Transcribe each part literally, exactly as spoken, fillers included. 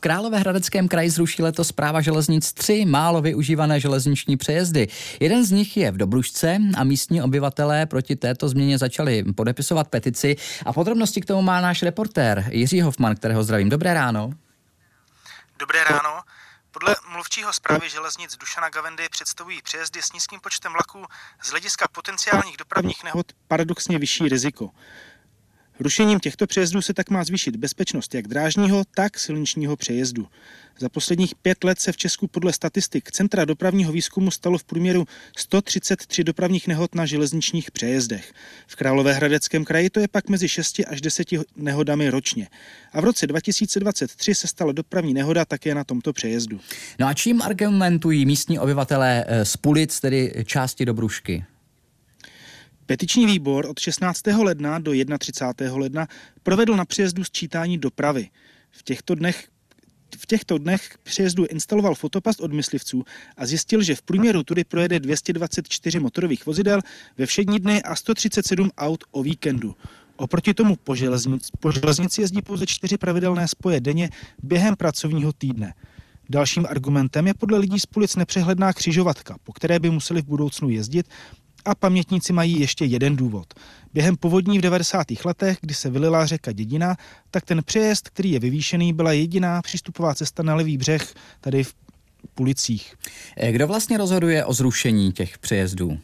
Královéhradeckém kraji zruší letos Správa železnic tři málo využívané železniční přejezdy. Jeden z nich je v Dobrušce a místní obyvatelé proti této změně začali podepisovat petici. A podrobnosti k tomu má náš reportér Jiří Hofman, kterého zdravím. Dobré ráno. Dobré ráno. Podle mluvčího Správy železnic Dušana Gavendy představují přejezdy s nízkým počtem vlaků z hlediska potenciálních dopravních nehod paradoxně vyšší riziko. Rušením těchto přejezdů se tak má zvýšit bezpečnost jak drážního, tak silničního přejezdu. Za posledních pět let se v Česku podle statistik Centra dopravního výzkumu stalo v průměru sto třicet tři dopravních nehod na železničních přejezdech. V Královéhradeckém kraji to je pak mezi šesti až deseti nehodami ročně. A v roce dva tisíce dvacet tři se stala dopravní nehoda také na tomto přejezdu. No a čím argumentují místní obyvatelé z Pulic, tedy části Dobrušky? Petiční výbor od šestnáctého ledna do třicátého prvního ledna provedl na přejezdu sčítání dopravy. V těchto dnech V těchto dnech k přejezdu instaloval fotopas od myslivců a zjistil, že v průměru tudy projede dvě stě dvacet čtyři motorových vozidel ve všední dny a sto třicet sedm aut o víkendu. Oproti tomu po železnici, po železnici jezdí pouze čtyři pravidelné spoje denně během pracovního týdne. Dalším argumentem je podle lidí z Pulic nepřehledná křižovatka, po které by museli v budoucnu jezdit. A pamětníci mají ještě jeden důvod. Během povodní v devadesátých letech, kdy se vylila řeka Dědina, tak ten přejezd, který je vyvýšený, byla jediná přístupová cesta na levý břeh tady v Pulicích. Kdo vlastně rozhoduje o zrušení těch přejezdů?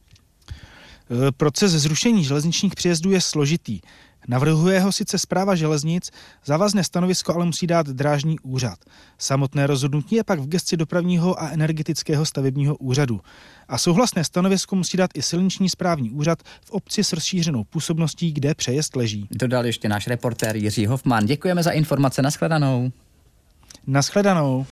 Proces zrušení železničních přejezdů je složitý. Navrhuje ho sice Správa železnic, závazné stanovisko ale musí dát Drážní úřad. Samotné rozhodnutí je pak v gesci dopravního a energetického stavebního úřadu. A souhlasné stanovisko musí dát i silniční správní úřad v obci s rozšířenou působností, kde přejezd leží. Dodal ještě náš reportér Jiří Hofman. Děkujeme za informace. Nashledanou. Nashledanou.